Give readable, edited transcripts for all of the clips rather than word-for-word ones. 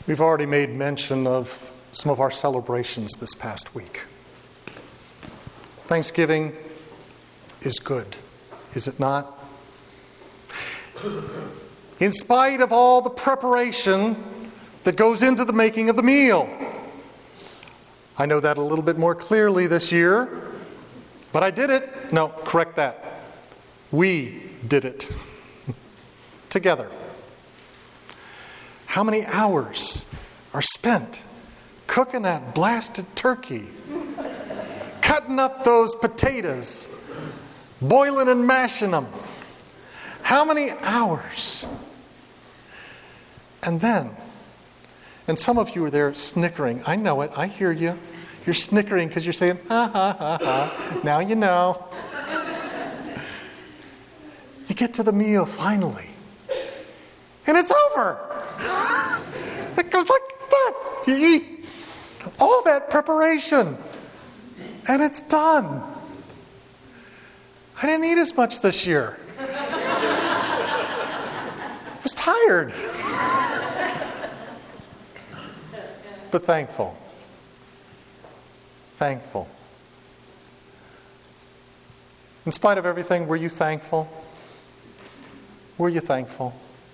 We've already made mention of some of our celebrations this past week. Thanksgiving is good, is it not? In spite of all the preparation that goes into the making of the meal. I know that a little bit more clearly this year, but I did it. No, correct that. We did it together. How many hours are spent cooking that blasted turkey, cutting up those potatoes, boiling and mashing them? How many hours? And then, and some of you are there snickering. I know it. I hear you. You're snickering because you're saying, ha, ha, ha, ha. Now you know. You get to the meal finally. And it's over. It goes like that. You eat all that preparation. And it's done. I didn't eat as much this year. I was tired. But thankful. Thankful. In spite of everything, were you thankful? Were you thankful?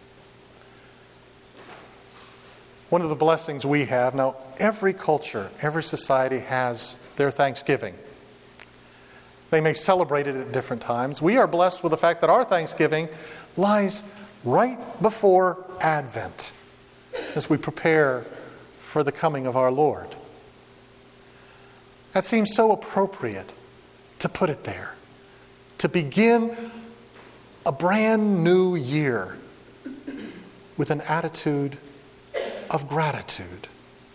One of the blessings we have, now every culture, every society has their Thanksgiving. They may celebrate it at different times. We are blessed with the fact that our Thanksgiving lies right before Advent as we prepare for the coming of our Lord. That seems so appropriate to put it there. To begin a brand new year with an attitude of gratitude.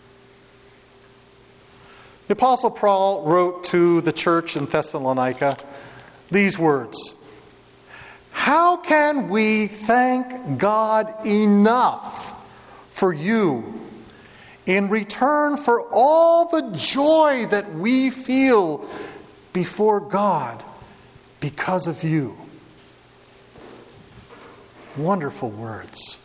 The Apostle Paul wrote to the church in Thessalonica these words: "How can we thank God enough for you in return for all the joy that we feel before God because of you?" Wonderful words.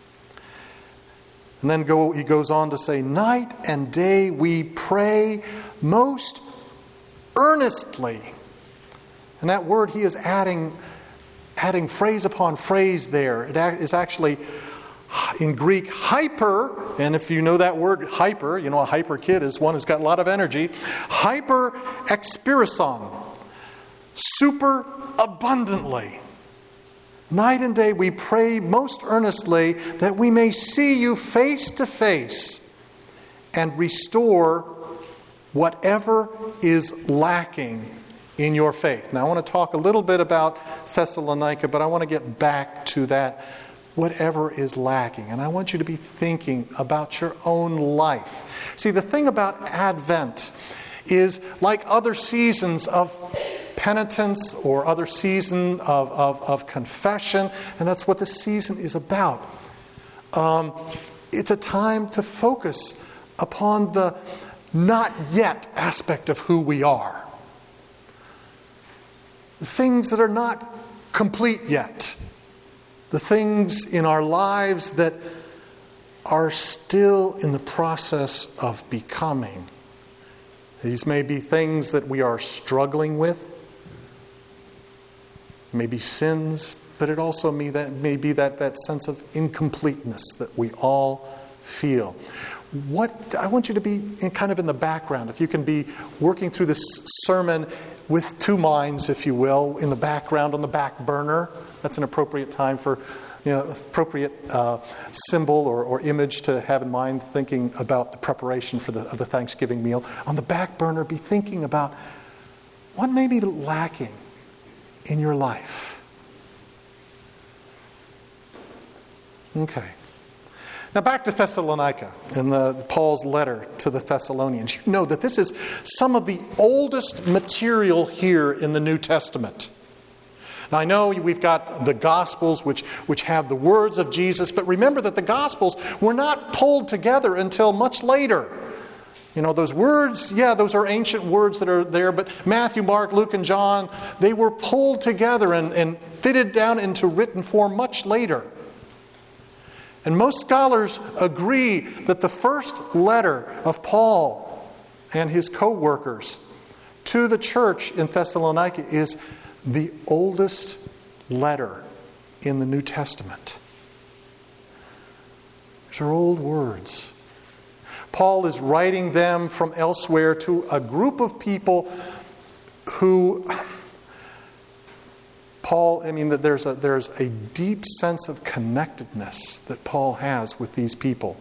And then he goes on to say, "Night and day we pray most earnestly." And that word he is adding phrase upon phrase there. It is actually in Greek hyper, and if you know that word hyper, you know a hyper kid is one who's got a lot of energy. Hyper experison, super abundantly. Night and day we pray most earnestly that we may see you face to face and restore whatever is lacking in your faith. Now I want to talk a little bit about Thessalonica, but I want to get back to that whatever is lacking. And I want you to be thinking about your own life. See, the thing about Advent is, like other seasons of penitence or other season of confession, and that's what the season is about. It's a time to focus upon the not yet aspect of who we are. The things that are not complete yet. The things in our lives that are still in the process of becoming. These may be things that we are struggling with. Maybe sins, but it also may be that sense of incompleteness that we all feel. I want you to be kind of in the background. If you can be working through this sermon with two minds, if you will, in the background, on the back burner. That's an appropriate time for, appropriate symbol or image to have in mind, thinking about the preparation for the Thanksgiving meal. On the back burner, be thinking about what may be lacking in your life. Okay. Now back to Thessalonica and Paul's letter to the Thessalonians. You know that this is some of the oldest material here in the New Testament. Now I know we've got the Gospels which have the words of Jesus, but remember that the Gospels were not pulled together until much later. You know, those words, those are ancient words that are there, but Matthew, Mark, Luke, and John, they were pulled together and fitted down into written form much later. And most scholars agree that the first letter of Paul and his co-workers to the church in Thessalonica is the oldest letter in the New Testament. These are old words. Paul is writing them from elsewhere to a group of people who there's a deep sense of connectedness that Paul has with these people.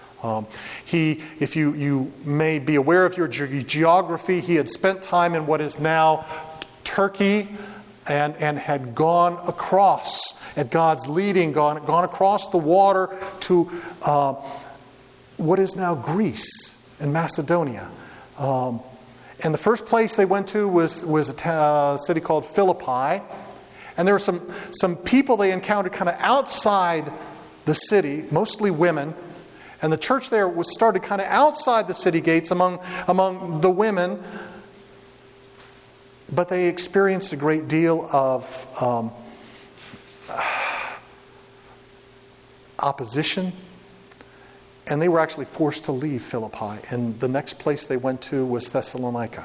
If you may be aware of your geography, he had spent time in what is now Turkey and had gone across, at God's leading, gone across the water to what is now Greece and Macedonia. And the first place they went to was a city called Philippi. And there were some people they encountered kind of outside the city, mostly women. And the church there was started kind of outside the city gates among the women. But they experienced a great deal of opposition. And they were actually forced to leave Philippi. And the next place they went to was Thessalonica.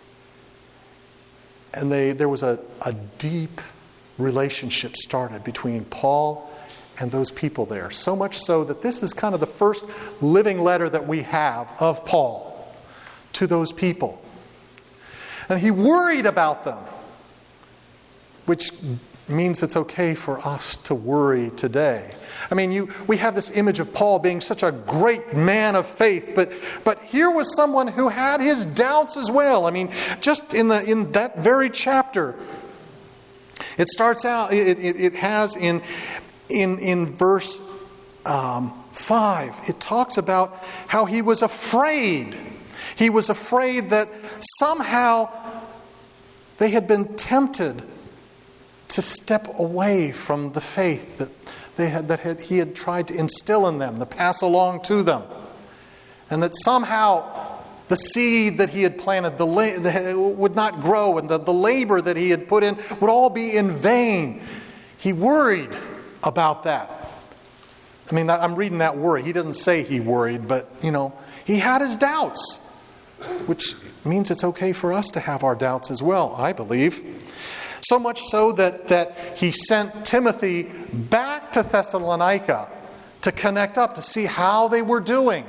And there was a deep relationship started between Paul and those people there. So much so that this is kind of the first living letter that we have of Paul to those people. And he worried about them, which means it's okay for us to worry today. I mean, we have this image of Paul being such a great man of faith, but here was someone who had his doubts as well. I mean, just in that very chapter, it starts out. It has in verse 5. It talks about how he was afraid. He was afraid that somehow they had been tempted to step away from the faith that he had tried to instill in them, to pass along to them, and that somehow the seed that he had planted would not grow, and the labor that he had put in would all be in vain. He worried about that. I mean, I'm reading that worry. He doesn't say he worried, but, he had his doubts, which means it's okay for us to have our doubts as well, I believe. So much so that he sent Timothy back to Thessalonica to connect up, to see how they were doing.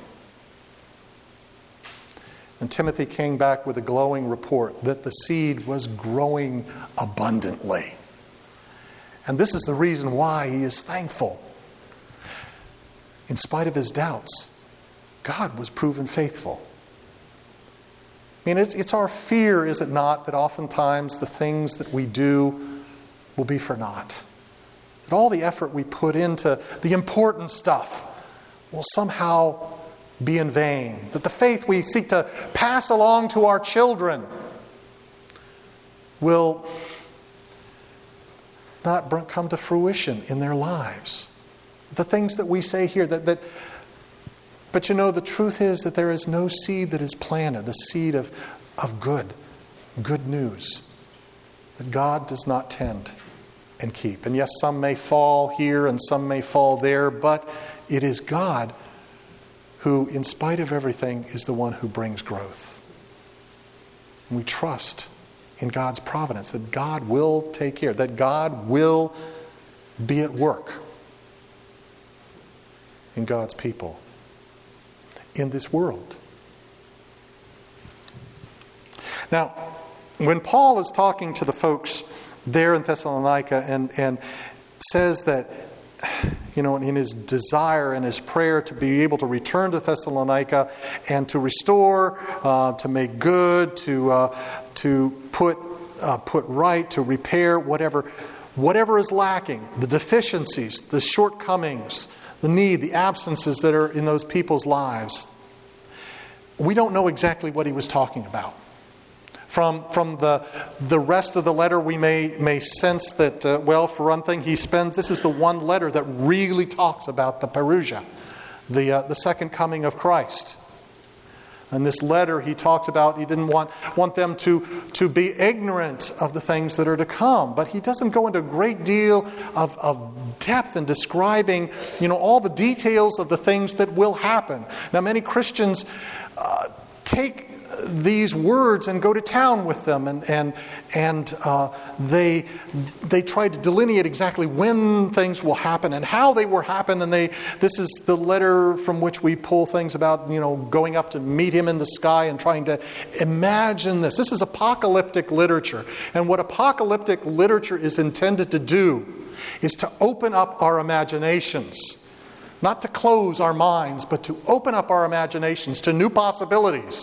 And Timothy came back with a glowing report that the seed was growing abundantly. And this is the reason why he is thankful. In spite of his doubts, God was proven faithful. I mean, it's our fear, is it not, that oftentimes the things that we do will be for naught. That all the effort we put into the important stuff will somehow be in vain. That the faith we seek to pass along to our children will not come to fruition in their lives. The things that we say here, but the truth is that there is no seed that is planted, the seed of good news, that God does not tend and keep. And yes, some may fall here and some may fall there, but it is God who, in spite of everything, is the one who brings growth. And we trust in God's providence that God will take care, that God will be at work in God's people, in this world. Now, when Paul is talking to the folks there in Thessalonica and says that, in his desire and his prayer to be able to return to Thessalonica and to restore, to make good, to put right, to repair whatever is lacking, the deficiencies, the shortcomings, the need, the absences that are in those people's lives. We don't know exactly what he was talking about. From the rest of the letter, we may sense that, for one thing, this is the one letter that really talks about the Parousia, the second coming of Christ. In this letter, he talks about he didn't want them to be ignorant of the things that are to come. But he doesn't go into a great deal of depth in describing, all the details of the things that will happen. Now, many Christians take these words and go to town with them, and they try to delineate exactly when things will happen and how they will happen. And this is the letter from which we pull things about going up to meet him in the sky and trying to imagine this. This is apocalyptic literature, and what apocalyptic literature is intended to do is to open up our imaginations. Not to close our minds, but to open up our imaginations to new possibilities.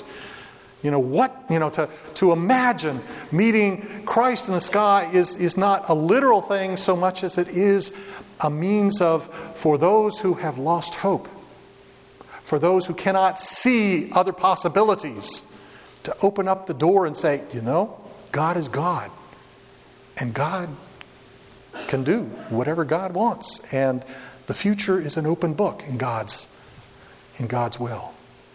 To imagine meeting Christ in the sky is not a literal thing so much as it is a means for those who have lost hope, for those who cannot see other possibilities, to open up the door and say, God is God. And God can do whatever God wants. And the future is an open book in God's will.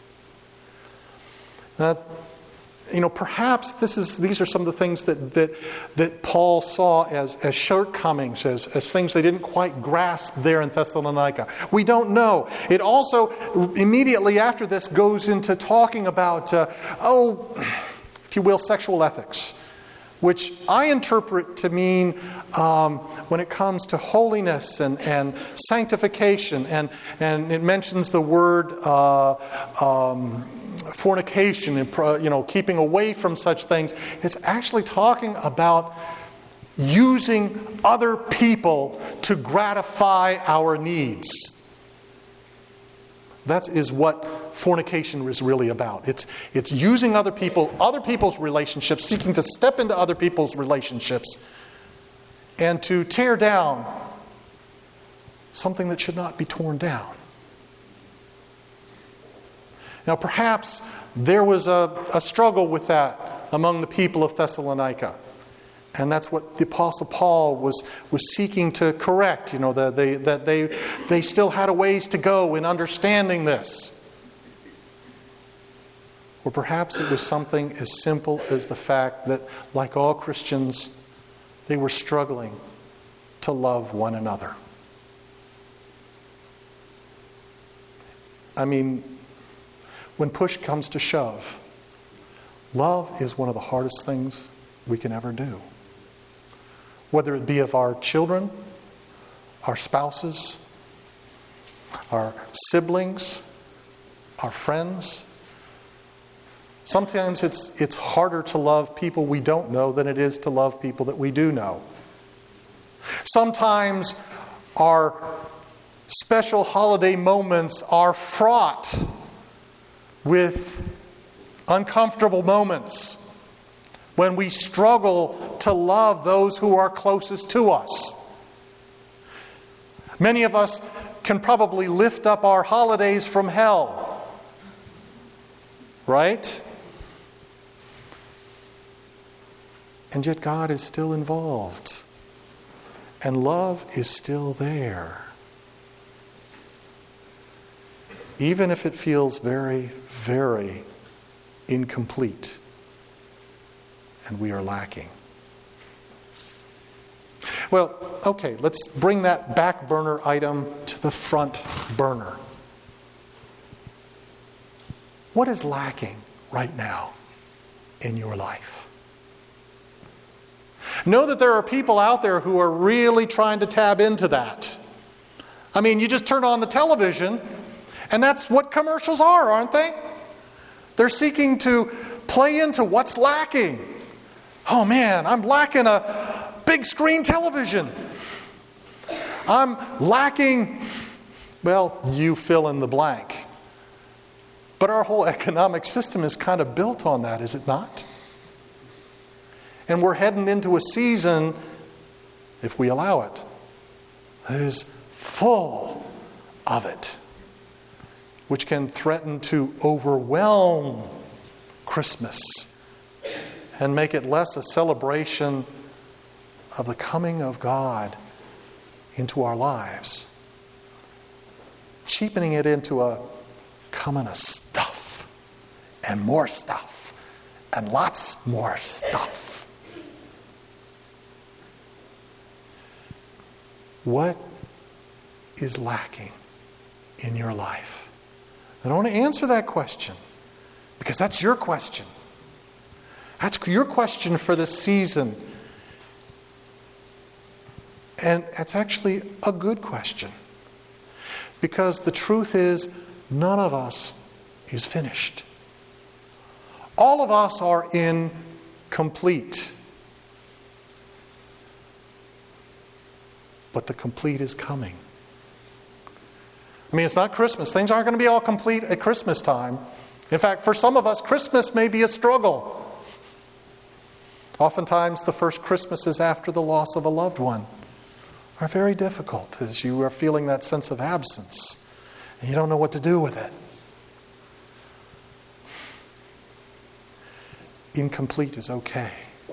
Perhaps these are some of the things that Paul saw as shortcomings, as things they didn't quite grasp there in Thessalonica. We don't know. It also, immediately after this, goes into talking about, if you will, sexual ethics, which I interpret to mean when it comes to holiness and sanctification, and it mentions the word fornication and keeping away from such things. It's actually talking about using other people to gratify our needs. That is what fornication is really about. It's using other people's relationships, seeking to step into other people's relationships, and to tear down something that should not be torn down. Now, perhaps there was a struggle with that among the people of Thessalonica. And that's what the Apostle Paul was seeking to correct. That they still had a ways to go in understanding this. Or perhaps it was something as simple as the fact that, like all Christians, they were struggling to love one another. I mean, when push comes to shove, love is one of the hardest things we can ever do. Whether it be of our children, our spouses, our siblings, our friends. Sometimes it's harder to love people we don't know than it is to love people that we do know. Sometimes our special holiday moments are fraught with uncomfortable moments when we struggle to love those who are closest to us. Many of us can probably lift up our holidays from hell, right? And yet God is still involved, and love is still there. Even if it feels very, very incomplete and we are lacking. Well, okay, let's bring that back burner item to the front burner. What is lacking right now in your life? Know that there are people out there who are really trying to tap into that. I mean, you just turn on the television, and that's what commercials are, aren't they? They're seeking to play into what's lacking. Oh man, I'm lacking a big screen television. I'm lacking, well, you fill in the blank. But our whole economic system is kind of built on that, is it not? And we're heading into a season, if we allow it, that is full of it, which can threaten to overwhelm Christmas and make it less a celebration of the coming of God into our lives, cheapening it into a come and a stuff and more stuff and lots more stuff. What is lacking in your life? I don't want to answer that question because that's your question. That's your question for this season. And it's actually a good question. Because the truth is, none of us is finished. All of us are incomplete. But the complete is coming. I mean, it's not Christmas. Things aren't going to be all complete at Christmas time. In fact, for some of us, Christmas may be a struggle. Oftentimes, the first Christmases after the loss of a loved one are very difficult as you are feeling that sense of absence and you don't know what to do with it. Incomplete is okay.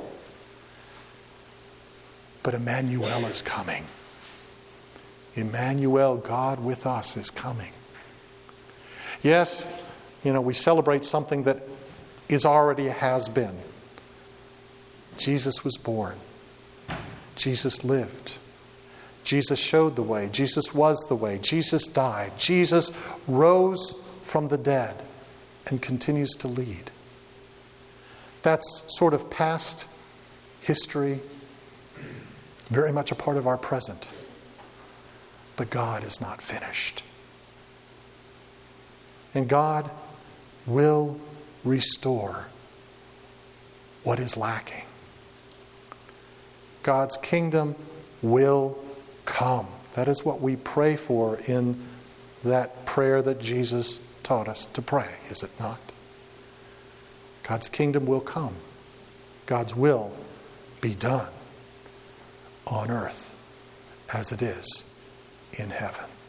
But Emmanuel is coming. Emmanuel, God with us, is coming. Yes, we celebrate something that is already a has-been. Jesus was born. Jesus lived. Jesus showed the way. Jesus was the way. Jesus died. Jesus rose from the dead and continues to lead. That's sort of past history, very much a part of our present. But God is not finished. And God will restore what is lacking. God's kingdom will come. That is what we pray for in that prayer that Jesus taught us to pray, is it not? God's kingdom will come. God's will be done on earth as it is in heaven.